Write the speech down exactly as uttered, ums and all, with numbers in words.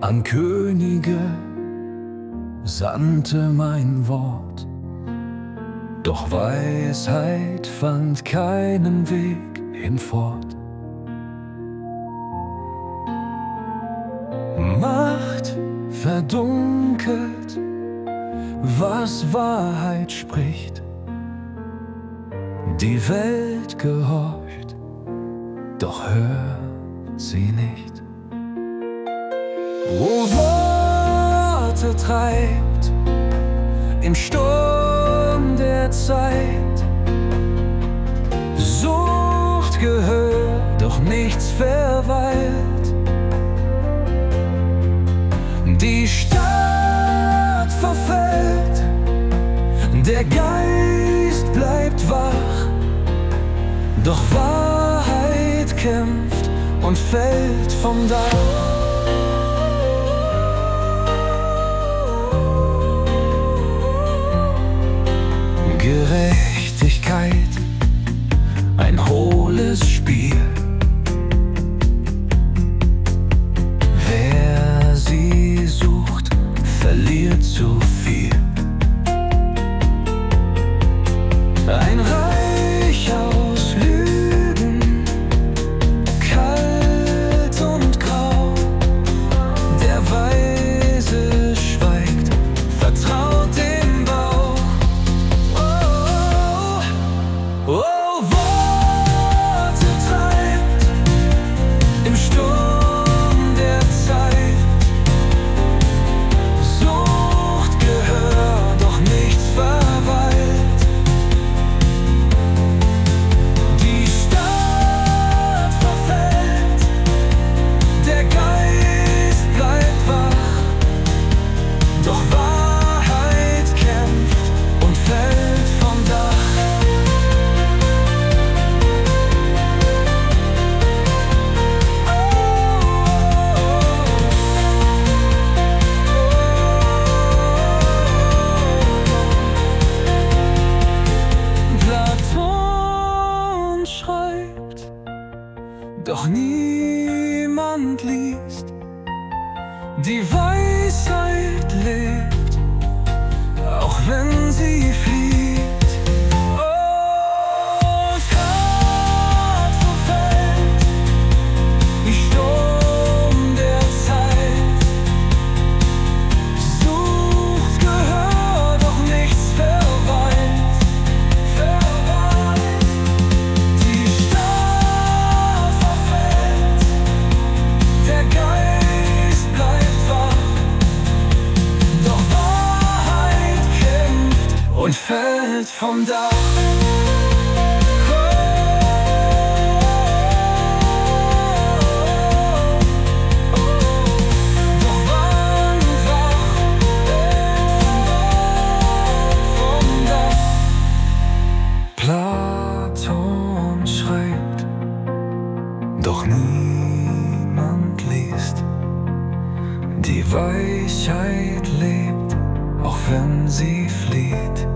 an Könige sandte mein Wort, doch Weisheit fand keinen Weg hinfort. Macht verdunkelt, was Wahrheit spricht. Die Welt gehorcht, doch hört sie nicht. Wo Worte treibt im Sturm der Zeit, sucht Gehör, doch nichts verweilt. Die Stadt verfällt, der Geist bleibt wach, doch Wahrheit kämpft und fällt vom Dach. Gerechtigkeit, ein hohles Spiel. Wer sie sucht, verliert zu viel. Ein Reich aus Lügen, kalt und grau. Der Weise schweigt, vertraut dem Bauch. Oh, oh, oh, Worte treibt im Sturm der Zeit, sucht Gehör, doch nichts verweilt. Die Stadt verfällt, der Geist bleibt wach, doch Wahrheit kämpft und fällt vom Dach. Platon schreibt, doch niemand liest. Die Weisheit lebt, auch wenn sie flieht. Oh, Tat verfällt, wie Sturm der Zeit, sucht Gehör, doch nichts verweilt. Verweilt. Die Stadt verfällt, der Geist bleibt wach, doch Wahrheit kämpft und fällt vom Dach. Doch wann wach, fällt vom Dach. Platon schreibt, doch niemand liest. Die Weisheit lebt, auch wenn sie flieht.